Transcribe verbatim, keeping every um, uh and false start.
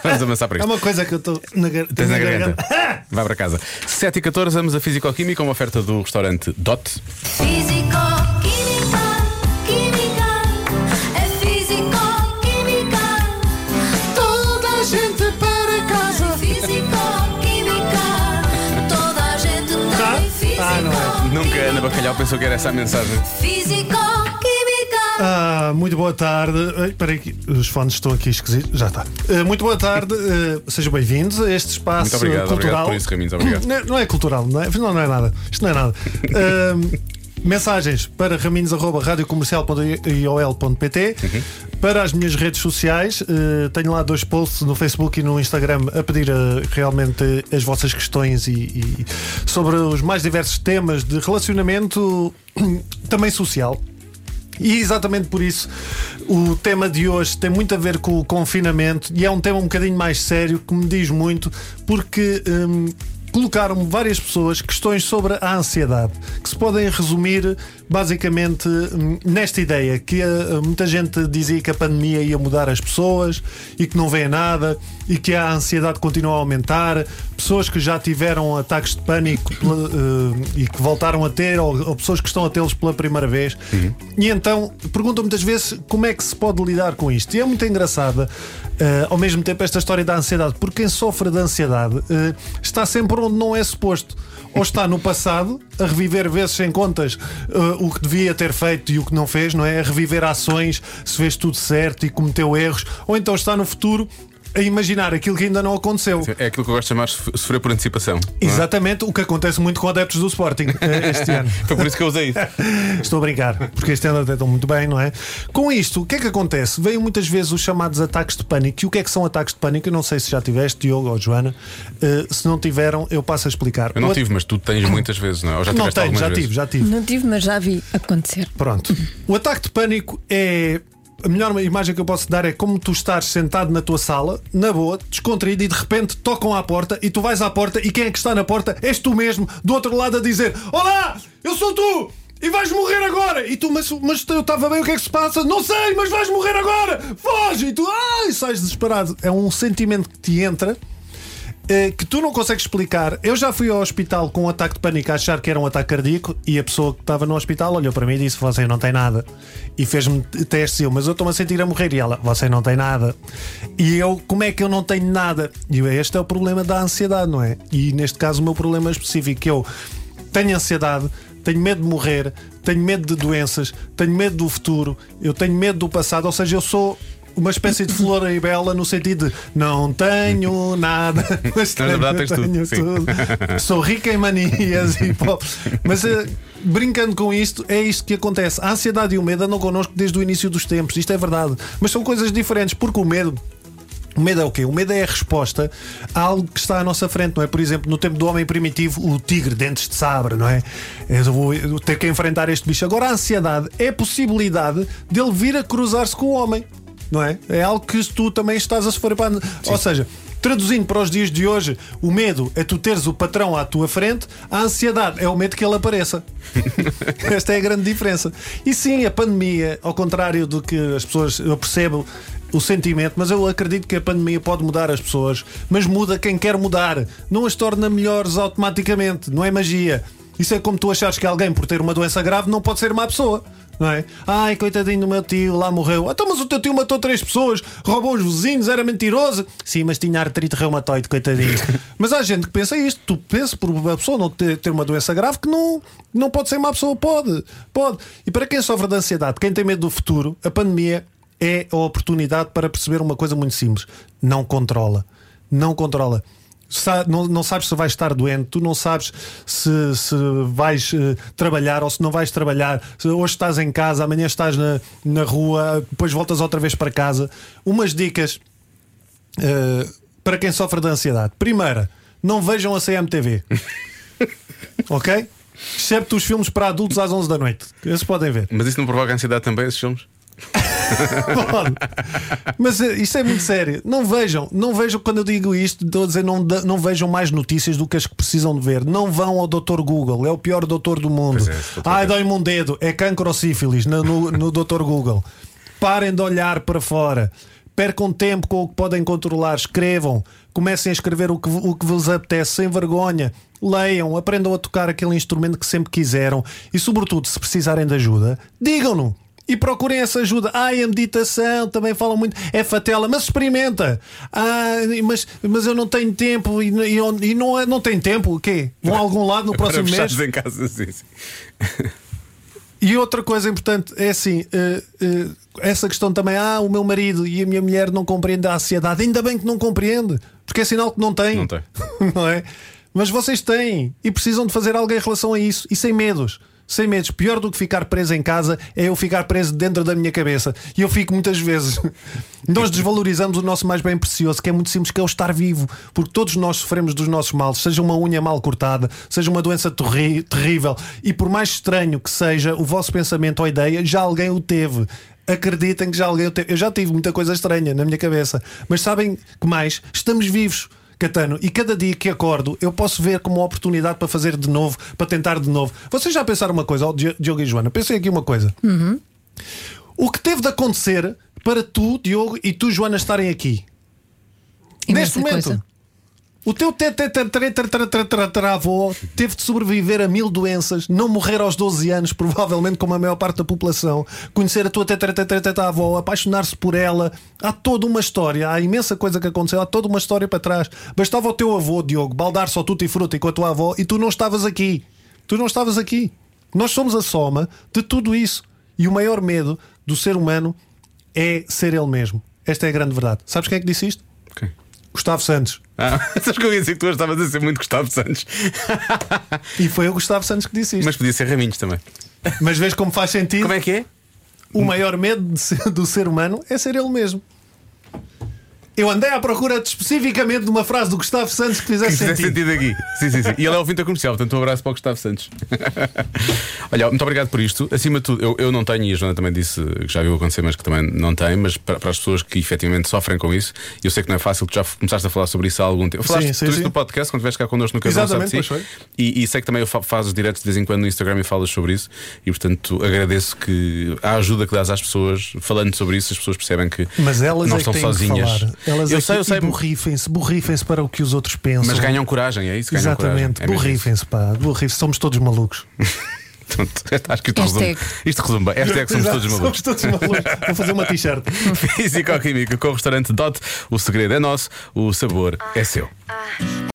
Vamos avançar para É isto. uma coisa que eu estou na, gar... Tens na na garganta. garganta. Vai para casa. sete e catorze, vamos a Físico-Química, uma oferta do restaurante Dot. Físico, química, química, é físico, química. Toda a gente para casa. Físico, química, toda a gente tem físico. Ah, não é. Nunca Ana Bacalhau pensou que era essa a mensagem. Físico, química. Ah, muito boa tarde. Ai, Espera aí, que os fones estão aqui esquisitos. Já está. Ah, muito boa tarde. Ah, sejam bem-vindos a este espaço Muito obrigado, cultural. obrigado por isso, Raminhos, obrigado. Não, não é cultural, não é? Afinal, não é nada. Isto não é nada. Ah, mensagens para raminhos arroba radiocomercial ponto i o l ponto p t. Uhum. Para as minhas redes sociais, ah, tenho lá dois posts no Facebook e no Instagram a pedir ah, realmente as vossas questões e, e sobre os mais diversos temas de relacionamento, também social. E exatamente por isso o tema de hoje tem muito a ver com o confinamento e é um tema um bocadinho mais sério que me diz muito porque hum, colocaram-me várias pessoas questões sobre a ansiedade que se podem resumir basicamente hum, nesta ideia que uh, muita gente dizia que a pandemia ia mudar as pessoas e que não vê nada e que a ansiedade continua a aumentar, pessoas que já tiveram ataques de pânico uh, e que voltaram a ter ou, ou pessoas que estão a tê-los pela primeira vez. Uhum. E então perguntam muitas vezes como é que se pode lidar com isto e é muito engraçada uh, ao mesmo tempo esta história da ansiedade, porque quem sofre de ansiedade uh, está sempre onde não é suposto. Ou está no passado, a reviver vezes sem contas uh, o que devia ter feito e o que não fez, não é? A reviver ações, se fez tudo certo e cometeu erros. Ou então está no futuro a imaginar aquilo que ainda não aconteceu. É aquilo que eu gosto de chamar de sofrer por antecipação. Exatamente, o que acontece muito com adeptos do Sporting este ano. Foi por isso que eu usei isso. Estou a brincar, porque este ano até estão muito bem, não é? Com isto, o que é que acontece? Veio muitas vezes os chamados ataques de pânico. E o que é que são ataques de pânico? Eu não sei se já tiveste, Diogo ou Joana. Uh, se não tiveram, eu passo a explicar. Eu não o tive, mas tu tens muitas vezes, não é? Ou já Não tiveste tenho, algumas já vezes? tive, já tive. Não tive, mas já vi acontecer. Pronto. O ataque de pânico é. A melhor imagem que eu posso dar é como tu estás sentado na tua sala, na boa, descontraído, e de repente tocam à porta e tu vais à porta e quem é que está na porta? És tu mesmo, do outro lado a dizer: olá, eu sou tu! E vais morrer agora! E tu, mas, mas eu estava bem, o que é que se passa? Não sei, mas vais morrer agora! Foge! E tu, ai, sais desesperado. É um sentimento que te entra, eh, que tu não consegues explicar. Eu já fui ao hospital com um ataque de pânico a achar que era um ataque cardíaco e a pessoa que estava no hospital olhou para mim e disse: você não tem nada. E fez-me testes e eu: mas eu estou-me a sentir a morrer. E ela: você não tem nada. E eu: como é que eu não tenho nada? E eu: este é o problema da ansiedade, não é? E neste caso o meu problema específico, eu tenho ansiedade, tenho medo de morrer, tenho medo de doenças, tenho medo do futuro, eu tenho medo do passado. Ou seja, eu sou uma espécie de flor e bela no sentido de não tenho nada, mas Na verdade tens tenho tudo, sim. tudo. Sou rica em manias e pô. Mas uh, brincando com isto, é isto que acontece. A ansiedade e o medo andam connosco desde o início dos tempos. Isto é verdade. Mas são coisas diferentes, porque o medo O medo é o quê? O medo é a resposta a algo que está à nossa frente, não é? Por exemplo, no tempo do homem primitivo, o tigre, dentes de sabre, não é? Eu vou ter que enfrentar este bicho. Agora, a ansiedade é a possibilidade dele vir a cruzar-se com o homem, não é? É algo que tu também estás a sofrer para... Ou seja, traduzindo para os dias de hoje, o medo é tu teres o patrão à tua frente, a ansiedade é o medo que ele apareça. Esta é a grande diferença. E sim, a pandemia, ao contrário do que as pessoas... Eu percebo o sentimento, mas eu acredito que a pandemia pode mudar as pessoas, mas muda quem quer mudar, não as torna melhores automaticamente, não é magia. Isso é como tu achares que alguém, por ter uma doença grave, não pode ser má pessoa, não é? Ai, coitadinho do meu tio, lá morreu. Então, mas o teu tio matou três pessoas, roubou os vizinhos, era mentiroso. Sim, mas tinha artrite reumatoide, coitadinho. Mas há gente que pensa isto. Tu pensas por uma pessoa não ter, ter uma doença grave que não, não pode ser má pessoa. Pode, pode. E para quem sofre de ansiedade, quem tem medo do futuro, a pandemia é a oportunidade para perceber uma coisa muito simples: não controla, não controla. Sa- não, não sabes se vais estar doente, tu não sabes se, se vais uh, trabalhar ou se não vais trabalhar. Se hoje estás em casa, amanhã estás na, na rua, depois voltas outra vez para casa. Umas dicas uh, para quem sofre de ansiedade: primeira, não vejam a C M T V. Ok? Excepto os filmes para adultos às onze da noite. Esses podem ver. Mas isso não provoca ansiedade também, esses filmes? Pode. Mas uh, isto é muito sério. Não vejam, não vejam. Quando eu digo isto, estou a dizer, não, da- não vejam mais notícias do que as que precisam de ver. Não vão ao doutor Google, é o pior doutor do mundo. Pois é, esse doutor Ai, é- dói-me um dedo, é cancro ou sífilis no, no, no doutor Google. Parem de olhar para fora. Percam tempo com o que podem controlar. Escrevam. Comecem a escrever o que, o que vos apetece, sem vergonha. Leiam, aprendam a tocar aquele instrumento que sempre quiseram. E sobretudo, se precisarem de ajuda, digam-no. E procurem essa ajuda. Ah, a meditação, também falam muito. É fatela, mas experimenta. Ah, mas, mas eu não tenho tempo. E, e, e não, é- não tenho tempo, o quê? Vão a algum lado no próximo Para mês? fechares em casa, sim, sim. E outra coisa importante é assim: eh, eh, essa questão também. Ah, o meu marido e a minha mulher não compreendem a ansiedade. Ainda bem que não compreende, porque é sinal que não tem. Não tem. Não é? Mas vocês têm e precisam de fazer algo em relação a isso. E sem medos. Sem medos. Pior do que ficar preso em casa é eu ficar preso dentro da minha cabeça. E eu fico muitas vezes. Nós desvalorizamos o nosso mais bem precioso, que é muito simples, que é o estar vivo. Porque todos nós sofremos dos nossos males. Seja uma unha mal cortada, seja uma doença terri- terrível. E por mais estranho que seja o vosso pensamento ou ideia, já alguém o teve. Acreditem que já alguém o teve. Eu já tive muita coisa estranha na minha cabeça. Mas sabem que mais? Estamos vivos, Catano, e cada dia que acordo eu posso ver como uma oportunidade para fazer de novo, para tentar de novo. Vocês já pensaram uma coisa, oh, Di- Diogo e Joana? Pensei aqui uma coisa. O que teve de acontecer para tu, Diogo, e tu, Joana, estarem aqui? Imensa Neste momento, coisa. o teu avô teve de sobreviver a mil doenças, não morrer aos doze anos, provavelmente como a maior parte da população, conhecer a tua avó, apaixonar-se por ela. Há toda uma história, há imensa coisa que aconteceu, há toda uma história para trás. Bastava o teu avô, Diogo, baldar só tudo e fruta com a tua avó e tu não estavas aqui. Tu não estavas aqui. Nós somos a soma de tudo isso. E o maior medo do ser humano é ser ele mesmo. Esta é a grande verdade. Sabes quem é que disse isto? Ok. Gustavo Santos. Ah, sabes que eu ia dizer que tu estavas a ser muito Gustavo Santos. E foi o Gustavo Santos que disse isto. Mas podia ser Raminhos também. Mas vês como faz sentido? Como é que é? O maior medo de ser- do ser humano é ser ele mesmo. Eu andei à procura de- especificamente de uma frase do Gustavo Santos que fizesse Que fizesse sentido. sentido aqui. Sim, sim, sim. E ele é ouvinte comercial, portanto, um abraço para o Gustavo Santos. Olha, muito obrigado por isto. Acima de tudo, eu, eu não tenho, e a Joana também disse que já viu acontecer, mas que também não tem, mas para, para as pessoas que efetivamente sofrem com isso, eu sei que não é fácil, tu já começaste a falar sobre isso há algum tempo. Falaste Sim, sim, sobre isso sim. no podcast, quando estiveste cá connosco no Casal Exatamente, Sabe de Si. pois foi. E, e sei que também eu fa- fazes diretos de vez em quando no Instagram e falas sobre isso. E portanto, agradeço que a ajuda que dás às pessoas, falando sobre isso, as pessoas percebem que Mas elas não é que estão têm sozinhas. que falar. Elas eu é sei, que, eu sei. e borrifem-se, borrifem-se para o que os outros pensam. Mas ganham coragem, é isso? Ganham Exatamente, coragem. É mesmo isso. borrifem-se, pá, borrifem-se. Somos todos malucos. Pronto, acho que isto resume. Hashtag. Isto resume. Hashtag somos Exato, todos malucos. Somos todos malucos. Vou fazer uma t-shirt. Físico-Química com o restaurante Dot. O segredo é nosso, o sabor é seu.